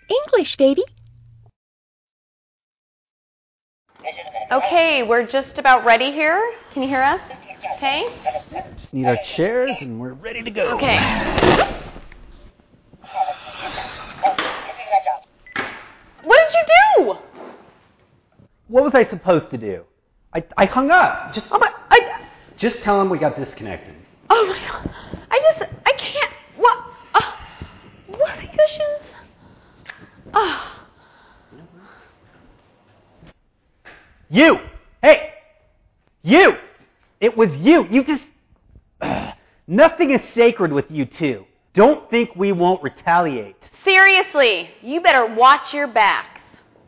English, baby. Okay, we're just about ready here. Can you hear us? Okay. Just need our chairs and we're ready to go. Okay. What did you do? What was I supposed to do? I hung up. Just tell him we got disconnected. Oh my God. I can't. What? Whoopee cushions? You! Hey! You! It was you! You just... Nothing is sacred with you two. Don't think we won't retaliate. Seriously, you better watch your backs.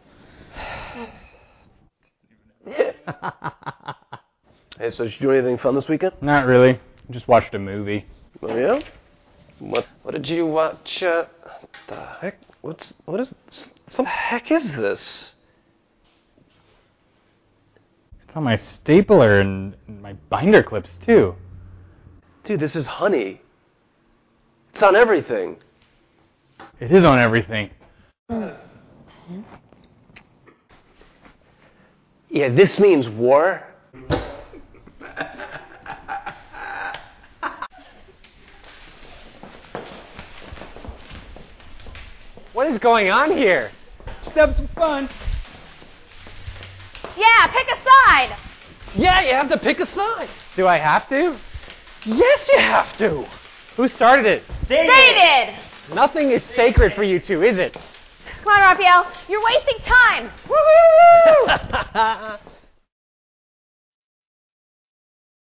Hey, so did you do anything fun this weekend? Not really. Just watched a movie. Oh yeah? What did you watch? The heck? What the heck is this? It's on my stapler and my binder clips too. Dude, this is honey. It's on everything. It is on everything. Yeah, this means war. What is going on here? Just have some fun. Yeah, pick a side. Yeah, you have to pick a side. Do I have to? Yes, you have to. Who started it? They did. Nothing is sacred for you two, is it? Come on, Raphael. You're wasting time. Woohoo!